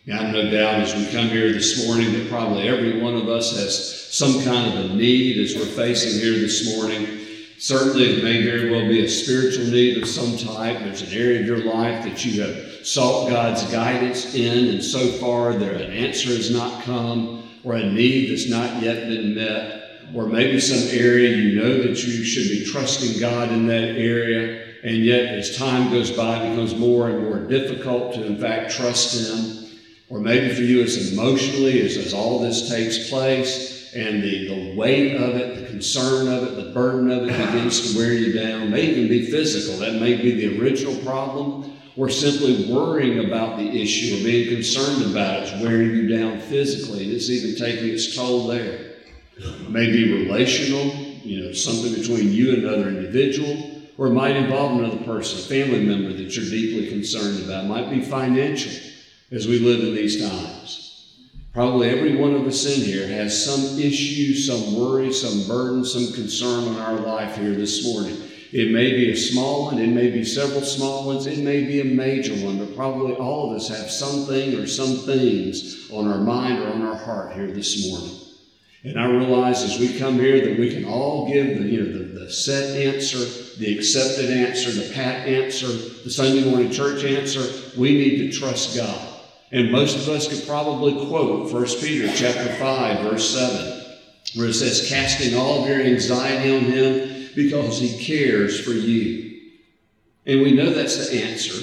Now, I have no doubt as we come here this morning that probably every one of us has some kind of a need as we're facing here this morning. Certainly, it may very well be a spiritual need of some type. There's an area of your life that you have sought God's guidance in, and so far an answer has not come, or a need that's not yet been met, or maybe some area you know that you should be trusting God in that area, and yet as time goes by, it becomes more and more difficult to, in fact, trust Him. Or maybe for you it's emotionally, as all this takes place, and the weight of it, the concern of it, the burden of it begins to wear you down. It may even be physical. That may be the original problem. Or simply worrying about the issue or being concerned about it is wearing you down physically, and it's even taking its toll there. It may be relational, something between you and another individual, or it might involve another person, a family member that you're deeply concerned about. It might be financial as we live in these times. Probably every one of us in here has some issue, some worry, some burden, some concern on our life here this morning. It may be a small one, it may be several small ones, it may be a major one, but probably all of us have something or some things on our mind or on our heart here this morning. And I realize as we come here that we can all give the set answer, the accepted answer, the pat answer, the Sunday morning church answer. We need to trust God. And most of us could probably quote 1 Peter chapter 5, verse 7, where it says, casting all of your anxiety on Him because He cares for you. And we know that's the answer.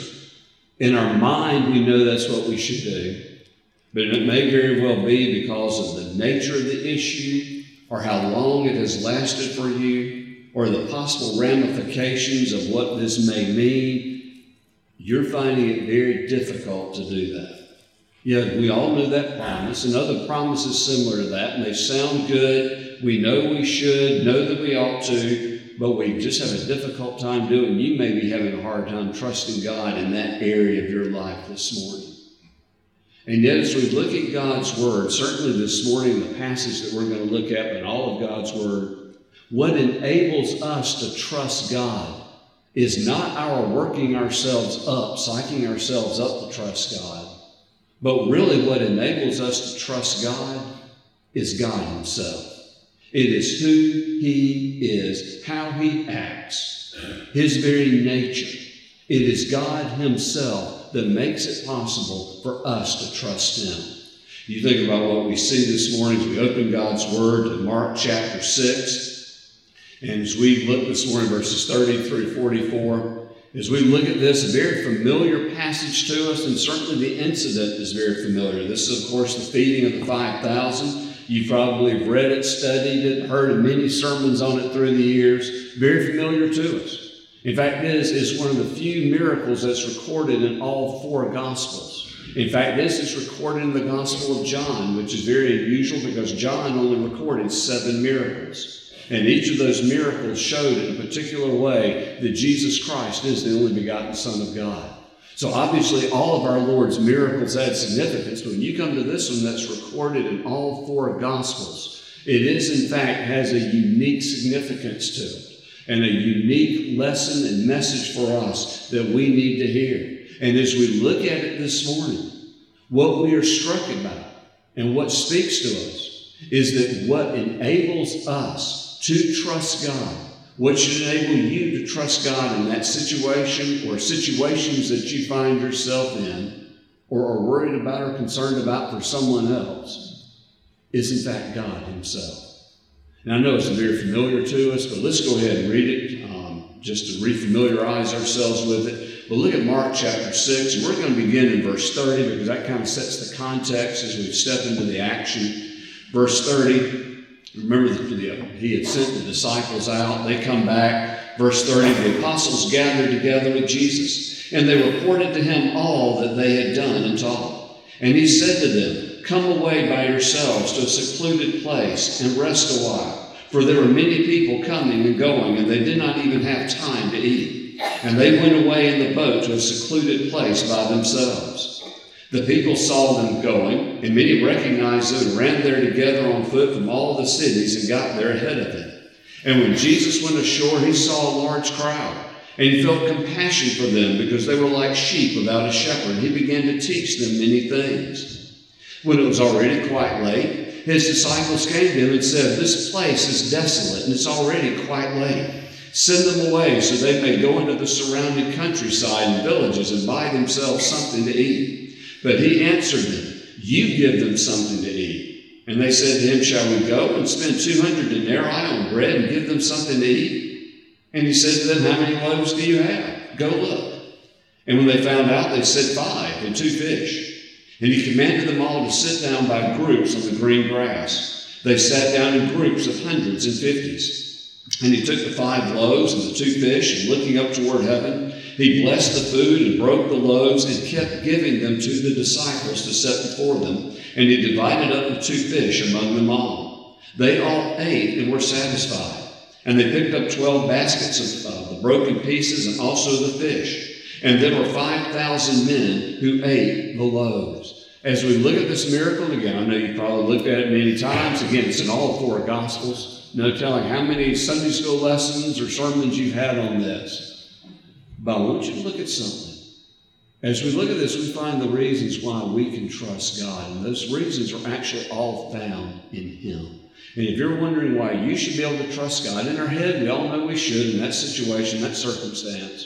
In our mind, we know that's what we should do. But it may very well be because of the nature of the issue, or how long it has lasted for you, or the possible ramifications of what this may mean. You're finding it very difficult to do that. Yeah, we all know that promise, and other promises similar to that, and they sound good. We know we should, know that we ought to, but we just have a difficult time doing. You may be having a hard time trusting God in that area of your life this morning. And yet as we look at God's Word, certainly this morning, the passage that we're going to look at in all of God's Word, what enables us to trust God is not our working ourselves up, psyching ourselves up to trust God, but really what enables us to trust God is God Himself. It is who He is, how He acts, His very nature. It is God Himself that makes it possible for us to trust Him. You think about what we see this morning as we open God's Word in Mark chapter 6. And as we look this morning, verses 30 through 44, as we look at this, a very familiar passage to us, and certainly the incident is very familiar. This is, of course, the feeding of the 5,000. You probably have read it, studied it, heard many sermons on it through the years. Very familiar to us. In fact, this is one of the few miracles that's recorded in all four Gospels. In fact, this is recorded in the Gospel of John, which is very unusual because John only recorded 7 miracles. And each of those miracles showed in a particular way that Jesus Christ is the only begotten Son of God. So obviously all of our Lord's miracles had significance, but when you come to this one that's recorded in all 4 Gospels, it is in fact has a unique significance to it and a unique lesson and message for us that we need to hear. And as we look at it this morning, what we are struck about and what speaks to us is that what enables us to trust God, what should enable you to trust God in that situation or situations that you find yourself in or are worried about or concerned about for someone else, is in fact God Himself. Now I know it's very familiar to us, but let's go ahead and read it just to refamiliarize ourselves with it. But look at Mark chapter 6, and we're going to begin in verse 30 because that kind of sets the context as we step into the action. Verse 30. Remember that He had sent the disciples out. They come back. Verse 30, the apostles gathered together with Jesus, and they reported to Him all that they had done and taught. And He said to them, come away by yourselves to a secluded place and rest a while. For there were many people coming and going, and they did not even have time to eat. And they went away in the boat to a secluded place by themselves. The people saw them going, and many recognized them and ran there together on foot from all the cities and got there ahead of them. And when Jesus went ashore, He saw a large crowd, And he felt compassion for them because they were like sheep without a shepherd. He began to teach them many things. When it was already quite late, his disciples came to him and said, "This place is desolate and it's already quite late. Send them away so they may go into the surrounding countryside and villages and buy themselves something to eat." But he answered them, "You give them something to eat." And they said to him, "Shall we go and spend 200 denarii on bread and give them something to eat?" And he said to them, "How many loaves do you have? Go look." And when they found out, they said, 5 and 2 fish. And he commanded them all to sit down by groups on the green grass. They sat down in groups of hundreds and fifties. And he took the 5 loaves and the 2 fish, and looking up toward heaven, he blessed the food and broke the loaves and kept giving them to the disciples to set before them. And he divided up the 2 fish among them all. They all ate and were satisfied. And they picked up 12 baskets of the broken pieces and also the fish. And there were 5,000 men who ate the loaves. As we look at this miracle again, I know you've probably looked at it many times. Again, it's in all 4 Gospels. No telling how many Sunday school lessons or sermons you've had on this. But I want you to look at something. As we look at this, we find the reasons why we can trust God. And those reasons are actually all found in Him. And if you're wondering why you should be able to trust God, in our head, we all know we should in that situation, that circumstance.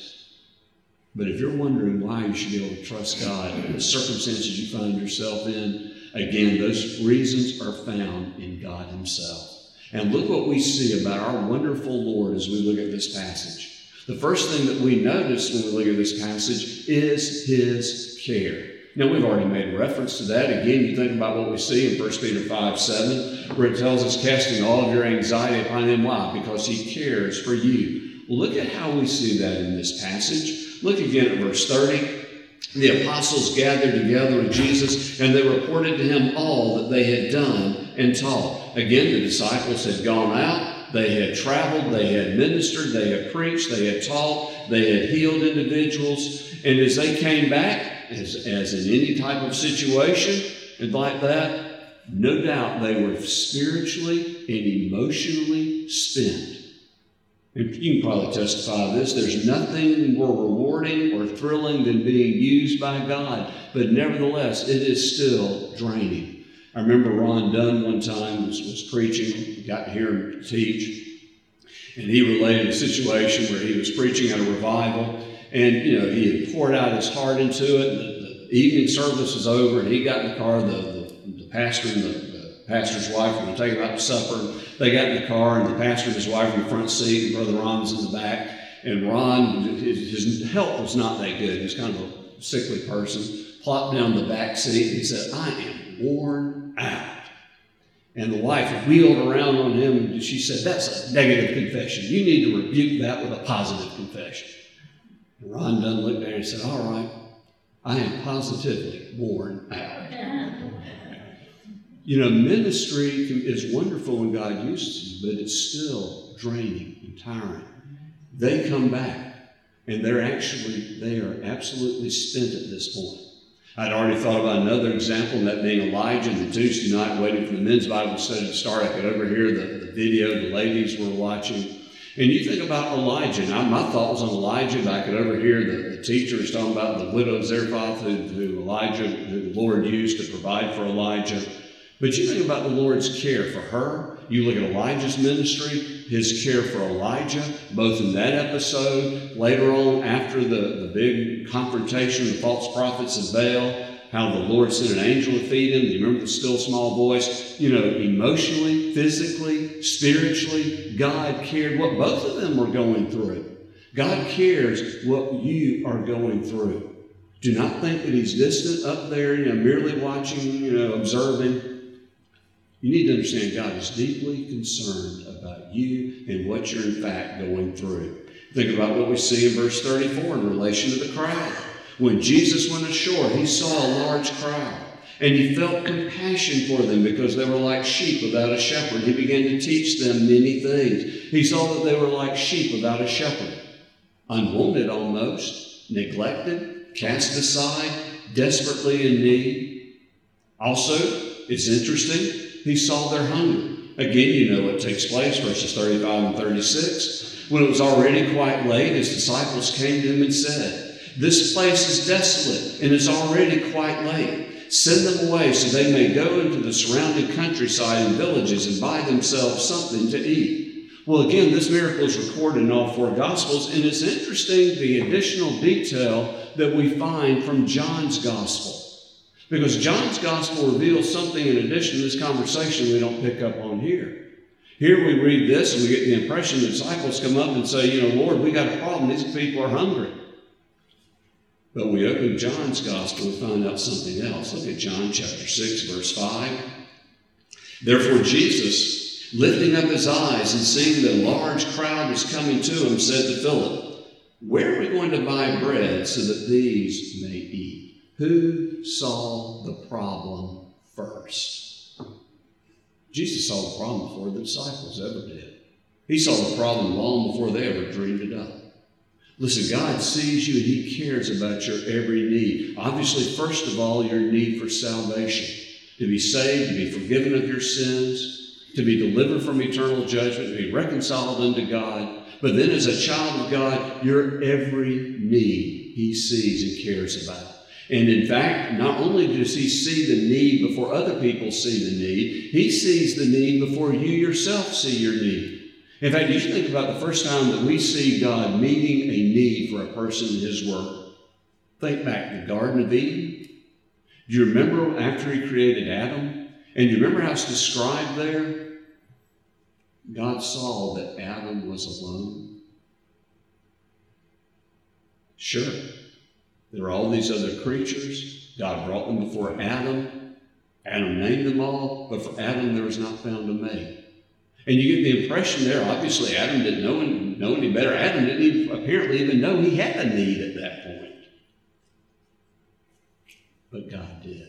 But if you're wondering why you should be able to trust God in the circumstances you find yourself in, again, those reasons are found in God Himself. And look what we see about our wonderful Lord as we look at this passage. The first thing that we notice when we look at this passage is His care. Now, we've already made reference to that. Again, you think about what we see in 1 Peter 5:7, where it tells us, casting all of your anxiety upon Him. Why? Because He cares for you. Look at how we see that in this passage. Look again at verse 30. The apostles gathered together with Jesus, and they reported to Him all that they had done and taught. Again, the disciples had gone out. They had traveled. They had ministered. They had preached. They had taught. They had healed individuals. And as they came back, as in any type of situation and like that, no doubt they were spiritually and emotionally spent. And you can probably testify to this. There's nothing more rewarding or thrilling than being used by God, but nevertheless, it is still draining. I remember Ron Dunn one time was preaching, got to hear him teach, and he related a situation where he was preaching at a revival. And, he had poured out his heart into it. The evening service was over, and he got in the car. The pastor and the pastor's wife were going to take him out to supper. They got in the car, and the pastor and his wife were in the front seat, and Brother Ron was in the back. And Ron, his health was not that good. He was kind of a sickly person. Plopped down the back seat, and he said, "I am worn out." And the wife wheeled around on him, and she said, "That's a negative confession. You need to rebuke that with a positive confession." And Ron Dunn looked at her and said, "All right, I am positively worn out." Ministry is wonderful when God uses you, but it's still draining and tiring. They come back, and they are absolutely spent at this point. I'd already thought about another example, and that being Elijah and the Tuesday night waiting for the men's Bible study to start. I could overhear the video the ladies were watching. And you think about Elijah. Now, my thought was on Elijah, but I could overhear the teachers talking about the widow of Zarephath who the Lord used to provide for Elijah. But you think about the Lord's care for her. You look at Elijah's ministry, His care for Elijah, both in that episode, later on after the big confrontation of the false prophets of Baal, how the Lord sent an angel to feed him. You remember the still small voice? Emotionally, physically, spiritually, God cared what both of them were going through. God cares what you are going through. Do not think that He's distant up there, merely watching, observing. You need to understand God is deeply concerned about you and what you're in fact going through. Think about what we see in verse 34 in relation to the crowd. When Jesus went ashore, He saw a large crowd, and He felt compassion for them because they were like sheep without a shepherd. He began to teach them many things. He saw that they were like sheep without a shepherd, unwanted almost, neglected, cast aside, desperately in need. Also, it's interesting, He saw their hunger. Again, you know what takes place, verses 35 and 36. When it was already quite late, his disciples came to him and said, "This place is desolate, and it's already quite late. Send them away so they may go into the surrounding countryside and villages and buy themselves something to eat." Well, again, this miracle is recorded in all four Gospels, and it's interesting the additional detail that we find from John's Gospel. Because John's Gospel reveals something in addition to this conversation we don't pick up on here. Here we read this and we get the impression the disciples come up and say, "Lord, we got a problem. These people are hungry." But we open John's Gospel and find out something else. Look at John chapter 6, verse 5. "Therefore Jesus, lifting up his eyes and seeing that a large crowd was coming to him, said to Philip, 'Where are we going to buy bread so that these may eat?'" Who saw the problem first? Jesus saw the problem before the disciples ever did. He saw the problem long before they ever dreamed it up. Listen, God sees you and he cares about your every need. Obviously, first of all, your need for salvation. To be saved, to be forgiven of your sins, to be delivered from eternal judgment, to be reconciled unto God. But then as a child of God, your every need he sees and cares about. And in fact, not only does he see the need before other people see the need, he sees the need before you yourself see your need. In fact, you should think about the first time that we see God meeting a need for a person in his word. Think back to the Garden of Eden. Do you remember after he created Adam? And do you remember how it's described there? God saw that Adam was alone. Sure. There are all these other creatures. God brought them before Adam. Adam named them all, but for Adam there was not found a mate. And you get the impression there, obviously Adam didn't know any better. Adam didn't apparently even know he had a need at that point. But God did.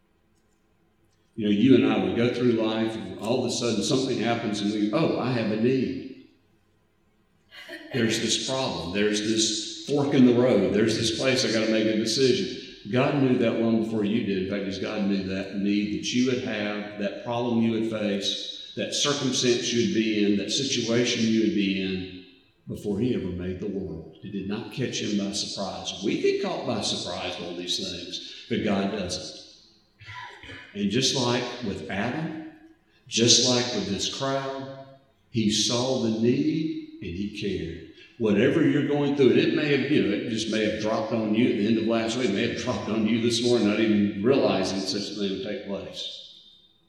You and I, we go through life and all of a sudden something happens and I have a need. There's this problem. There's this fork in the road. There's this place I got to make a decision. God knew that long before you did. In fact, God knew that need that you would have, that problem you would face, that circumstance you would be in, that situation you would be in before he ever made the world. It did not catch him by surprise. We get caught by surprise with all these things, but God doesn't. And just like with Adam, just like with this crowd, he saw the need and he cared. Whatever you're going through, and it may have, it just may have dropped on you at the end of last week. It may have dropped on you this morning, not even realizing such a thing would take place.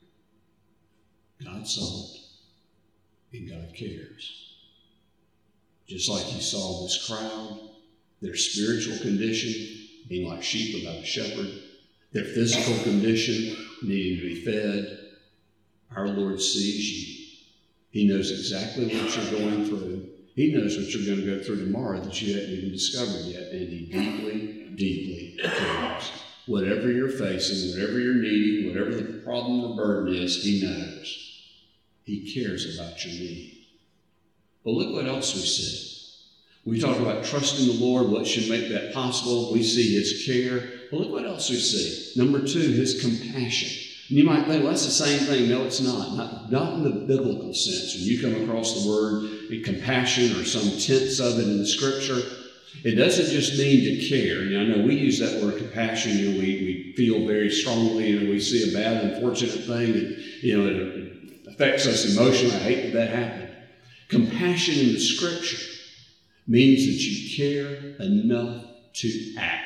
God saw it, and God cares. Just like he saw this crowd, their spiritual condition, being like sheep without a shepherd, their physical condition, needing to be fed. Our Lord sees you. He knows exactly what you're going through. He knows what you're going to go through tomorrow that you haven't even discovered yet, and he deeply, deeply cares. Whatever you're facing, whatever you're needing, whatever the problem or burden is, he knows. He cares about your need. But look what else we see. We talk about trusting the Lord, what should make that possible. We see his care. But look what else we see. Number 2, his compassion. And you might think, well, that's the same thing. No, it's not. Not in the biblical sense. When you come across the word compassion or some tense of it in the scripture, it doesn't just mean to care. I know we use that word compassion. We feel very strongly. We see a bad, unfortunate thing, and it affects us emotionally. I hate that happened. Compassion in the scripture means that you care enough to act.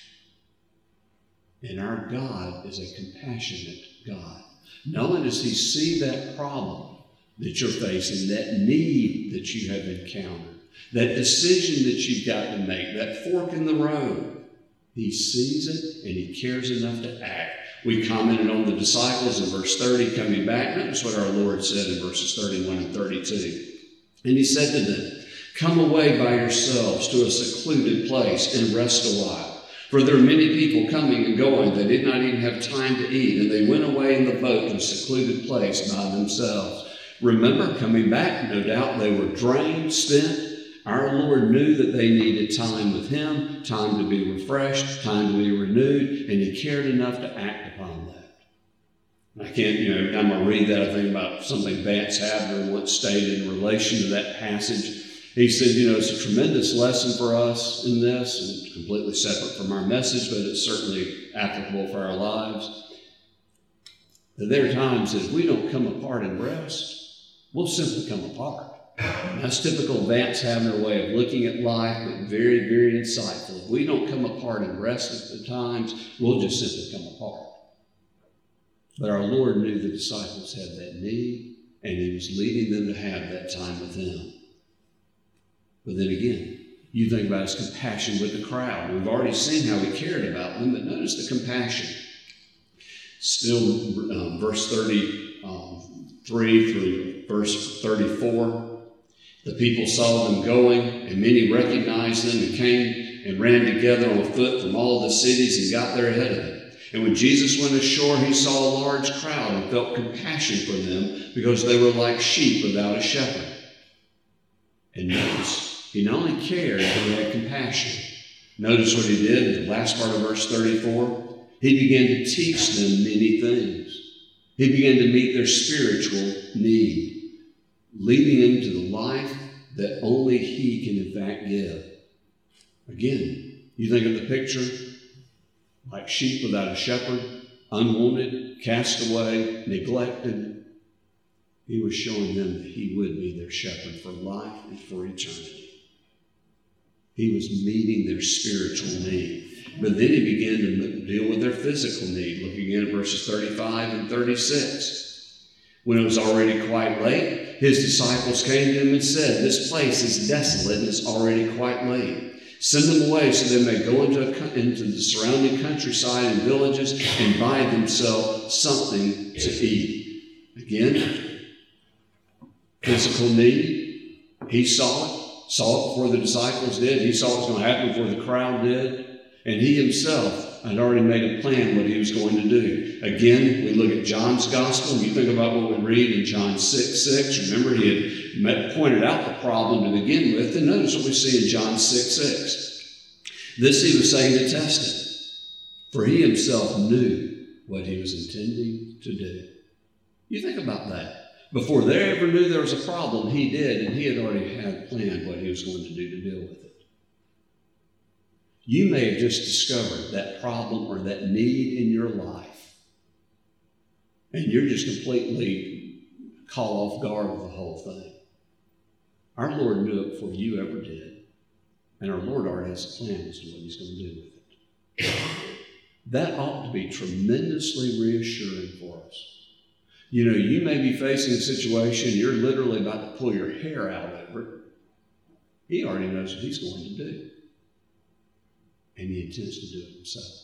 And our God is a compassionate God. Not only does he see that problem that you're facing, that need that you have encountered, that decision that you've got to make, that fork in the road, he sees it and he cares enough to act. We commented on the disciples in verse 30 coming back. Notice what our Lord said in verses 31 and 32. And he said to them, "Come away by yourselves to a secluded place and rest a while. For there are many people coming and going. They did not even have time to eat, and they went away in the boat to a secluded place by themselves." Remember, coming back, no doubt they were drained, spent. Our Lord knew that they needed time with him, time to be refreshed, time to be renewed, and he cared enough to act upon that. I can't, every time I read that, I think about something Vance Havner once stated in relation to that passage. He said, it's a tremendous lesson for us in this, and it's completely separate from our message, but it's certainly applicable for our lives. That there are times that if we don't come apart and rest, we'll simply come apart. And that's typical Vance having their way of looking at life, but very, very insightful. If we don't come apart and rest at the times, we'll just simply come apart. But our Lord knew the disciples had that need, and he was leading them to have that time with him. But then again, you think about his compassion with the crowd. We've already seen how he cared about them, but notice the compassion. Still, verse 33 through verse 34, the people saw them going, and many recognized them and came and ran together on foot from all the cities and got there ahead of them. And when Jesus went ashore, he saw a large crowd and felt compassion for them because they were like sheep without a shepherd. And notice, he not only cared, but he had compassion. Notice what he did in the last part of verse 34. He began to teach them many things. He began to meet their spiritual need, leading them to the life that only he can in fact give. Again, you think of the picture, like sheep without a shepherd, unwanted, cast away, neglected. He was showing them that he would be their shepherd for life and for eternity. He was meeting their spiritual need. But then he began to deal with their physical need, looking at verses 35 and 36. When it was already quite late, his disciples came to him and said, "This place is desolate and it's already quite late. Send them away so they may go into the surrounding countryside and villages and buy themselves something to eat." Again, physical need. He saw it before the disciples did. He saw what was going to happen before the crowd did. And he himself had already made a plan what he was going to do. Again, we look at John's gospel, and you think about what we read in John 6:6. Remember, he had pointed out the problem to begin with. And notice what we see in John 6:6. This he was saying to test it, for he himself knew what he was intending to do. You think about that. Before they ever knew there was a problem, he did, and he had already had planned what he was going to do to deal with it. You may have just discovered that problem or that need in your life, and you're just completely caught off guard with the whole thing. Our Lord knew it before you ever did, and our Lord already has a plan as to what he's going to do with it. That ought to be tremendously reassuring for us. You may be facing a situation, you're literally about to pull your hair out over it. He already knows what he's going to do. And he intends to do it himself.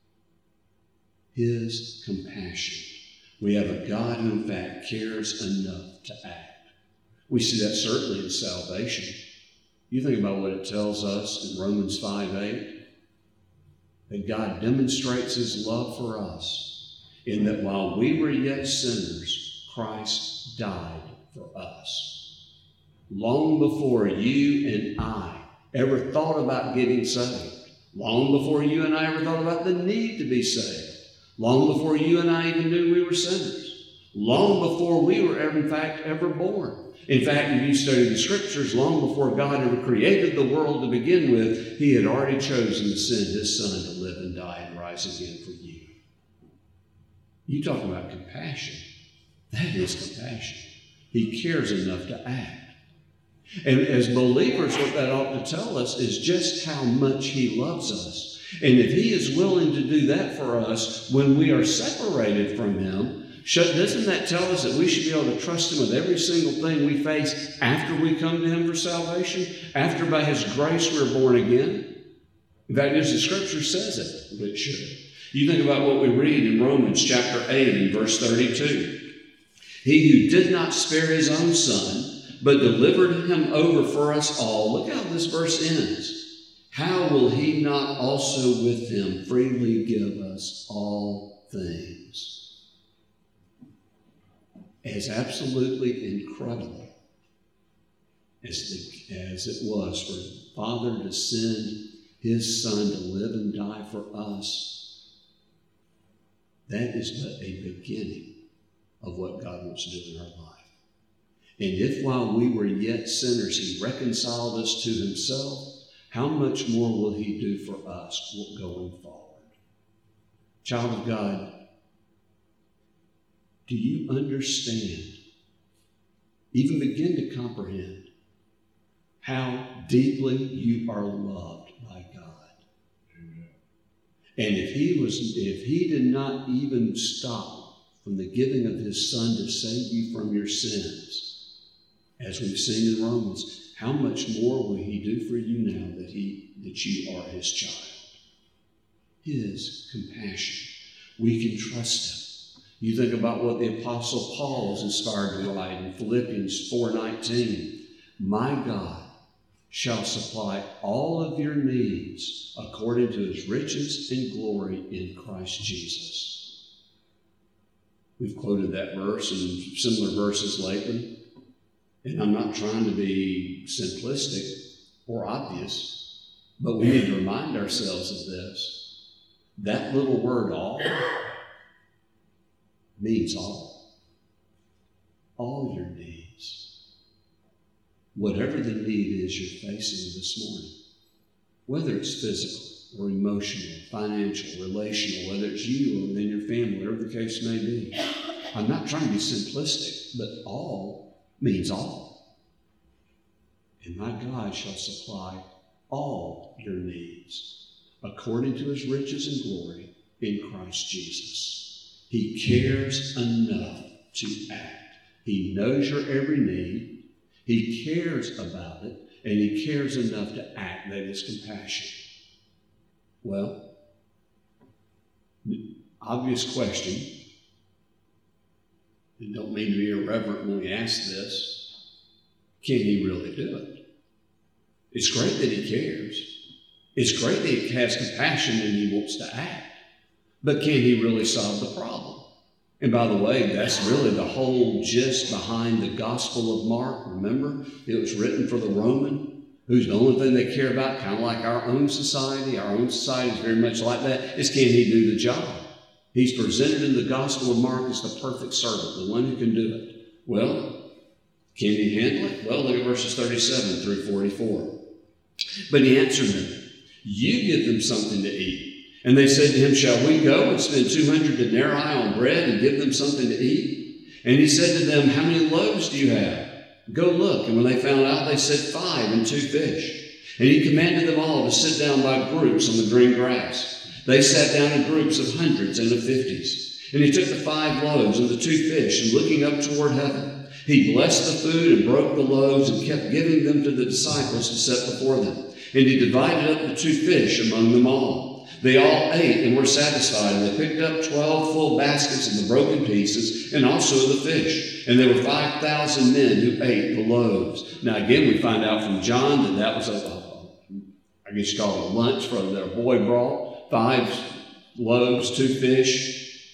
His compassion. We have a God who, in fact, cares enough to act. We see that certainly in salvation. You think about what it tells us in Romans 5:8, that God demonstrates his love for us in that while we were yet sinners, Christ died for us. Long before you and I ever thought about getting saved, long before you and I ever thought about the need to be saved, long before you and I even knew we were sinners, long before we were ever born. In fact, if you study the scriptures, long before God ever created the world to begin with, he had already chosen to send his son to live and die and rise again for you. You talk about compassion. That is compassion. He cares enough to act. And as believers, what that ought to tell us is just how much he loves us. And if he is willing to do that for us when we are separated from him, doesn't that tell us that we should be able to trust him with every single thing we face after we come to him for salvation? After by his grace we're born again? In fact, as the scripture says it should. You think about what we read in Romans chapter 8 and verse 32. He who did not spare his own son, but delivered him over for us all. Look how this verse ends. How will he not also with him freely give us all things? As absolutely incredible as it was for the Father to send his Son to live and die for us, that is but a beginning of what God wants to do in our life. And if while we were yet sinners, he reconciled us to himself, how much more will he do for us going forward? Child of God, do you understand, even begin to comprehend, how deeply you are loved by God? Amen. And if he did not even stop from the giving of his Son to save you from your sins, as we've seen in Romans, how much more will he do for you now that you are his child? His compassion. We can trust him. You think about what the Apostle Paul was inspired to write in Philippians 4:19. My God shall supply all of your needs according to his riches and glory in Christ Jesus. We've quoted that verse and similar verses lately. And I'm not trying to be simplistic or obvious, but we need to remind ourselves of this. That little word, all, means all. All your needs. Whatever the need is you're facing this morning, whether it's physical or emotional, financial, relational, whether it's you or within your family, whatever the case may be. I'm not trying to be simplistic, but all means all. And my God shall supply all your needs according to his riches and glory in Christ Jesus. He cares enough to act. He knows your every need. He cares about it, and he cares enough to act. That is compassion. Well, obvious question. I don't mean to be irreverent when we ask this. Can he really do it? It's great that he cares. It's great that he has compassion and he wants to act. But can he really solve the problem? And by the way, that's really the whole gist behind the Gospel of Mark. Remember, it was written for the Roman, who's the only thing they care about, kind of like our own society. Our own society is very much like that, is can he do the job? He's presented in the Gospel of Mark as the perfect servant, the one who can do it. Well, can he handle it? Well, look at verses 37 through 44. But he answered them, you give them something to eat. And they said to him, shall we go and spend 200 denarii on bread and give them something to eat? And he said to them, how many loaves do you have? Go look. And when they found out, they said 5 and 2 fish. And he commanded them all to sit down by groups on the green grass. They sat down in groups of hundreds and of 50s. And he took the 5 loaves and the 2 fish, and looking up toward heaven, he blessed the food and broke the loaves and kept giving them to the disciples to set before them. And he divided up the 2 fish among them all. They all ate and were satisfied, and they picked up 12 full baskets of the broken pieces and also the fish. And there were 5,000 men who ate the loaves. Now again, we find out from John that was I guess you call it a lunch from their boy brought. 5 loaves, 2 fish.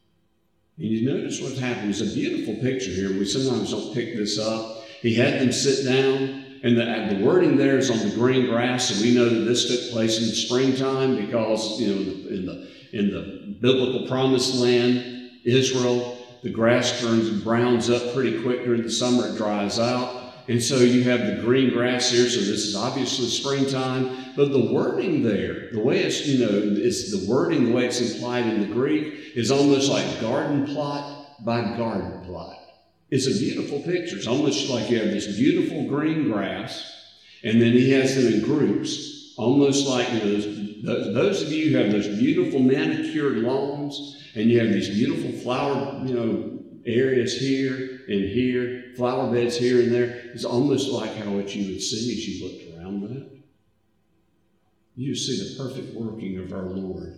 And you notice what's happened. It's a beautiful picture here. We sometimes don't pick this up. He had them sit down, and the wording there is on the green grass, and we know that this took place in the springtime because, in the biblical promised land, Israel, the grass turns and browns up pretty quick during the summer. It dries out. And so you have the green grass here, so this is obviously springtime. But the wording there, the way it's, it's the wording, the way it's implied in the Greek, is almost like garden plot by garden plot. It's a beautiful picture. It's almost like you have this beautiful green grass, and then he has them in groups, almost like, those of you who have those beautiful manicured lawns, and you have these beautiful flower, areas here and here, flower beds here and there. It's almost like how what you would see as you looked around that. You see the perfect working of our Lord.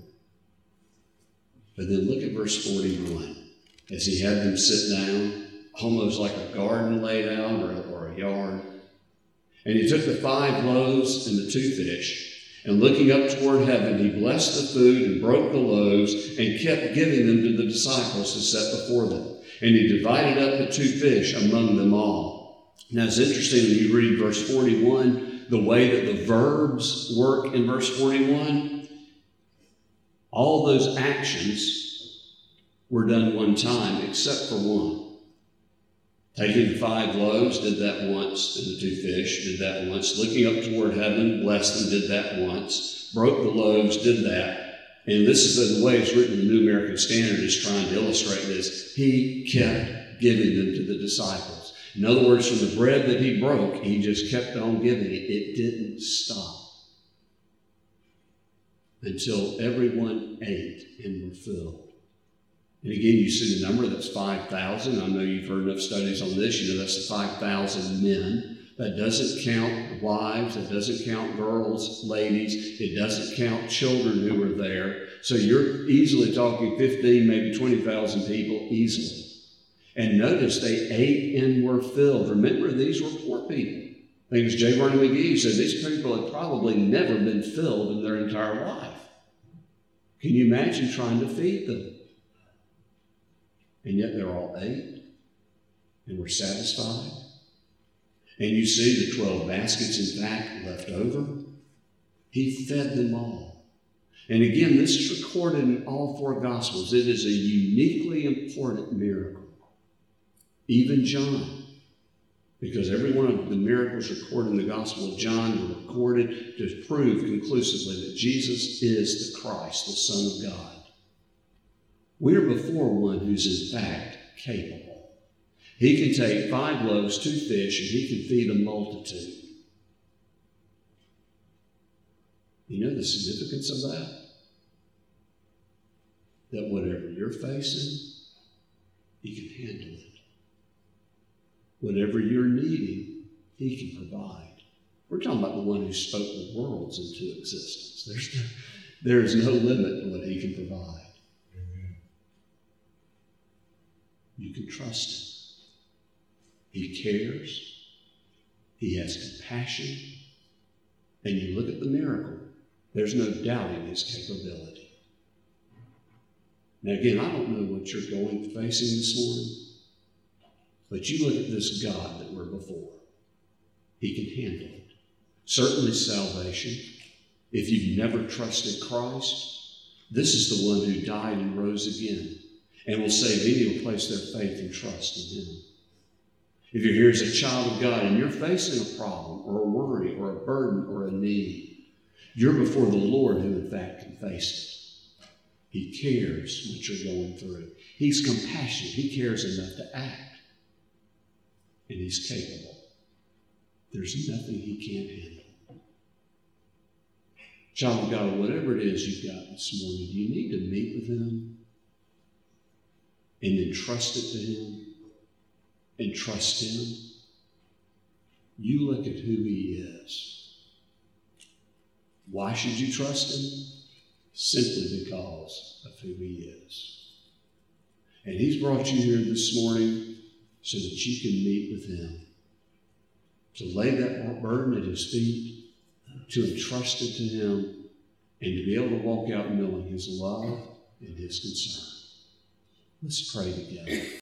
But then look at verse 41. As he had them sit down, almost like a garden laid out or a yard. And he took the 5 loaves and the 2 fish, and looking up toward heaven, he blessed the food and broke the loaves and kept giving them to the disciples to set before them. And he divided up the 2 fish among them all. Now it's interesting when you read verse 41, the way that the verbs work in verse 41. All those actions were done one time except for one. Taking the 5 loaves, did that once, and the 2 fish, did that once. Looking up toward heaven, blessed them, did that once. Broke the loaves, did that. And this is the way it's written in the New American Standard, is trying to illustrate this. He kept giving them to the disciples. In other words, from the bread that he broke, he just kept on giving it. It didn't stop until everyone ate and were filled. And again, you see the number, that's 5,000. I know you've heard enough studies on this. You know that's the 5,000 men. That doesn't count wives. That doesn't count girls, ladies. It doesn't count children who were there. So you're easily talking 15, maybe 20,000 people easily. And notice they ate and were filled. Remember, these were poor people. I think it was J. Vernon McGee said these people had probably never been filled in their entire life. Can you imagine trying to feed them? And yet they're all ate and were satisfied. And you see the 12 baskets, in fact, left over. He fed them all. And again, this is recorded in all 4 Gospels. It is a uniquely important miracle. Even John, because every one of the miracles recorded in the Gospel of John were recorded to prove conclusively that Jesus is the Christ, the Son of God. We're before one who's in fact capable. He can take 5 loaves, 2 fish, and he can feed a multitude. You know the significance of that? That whatever you're facing, he can handle it. Whatever you're needing, he can provide. We're talking about the one who spoke the worlds into existence. There's no limit to what he can provide. You can trust him. He cares. He has compassion. And you look at the miracle, there's no doubting his capability. Now again, I don't know what you're facing this morning, but you look at this God that we're before. He can handle it. Certainly salvation. If you've never trusted Christ, this is the one who died and rose again and will save any who will place their faith and trust in him. If you're here as a child of God and you're facing a problem or a worry or a burden or a need, you're before the Lord who in fact can face it. He cares what you're going through. He's compassionate. He cares enough to act. And he's capable. There's nothing he can't handle. Child of God, whatever it is you've got this morning, do you need to meet with him and then trust it to him and trust him? You look at who he is. Why should you trust him? Simply because of who he is. And he's brought you here this morning so that you can meet with him, to lay that burden at his feet, to entrust it to him, and to be able to walk out knowing his love and his concern. Let's pray together.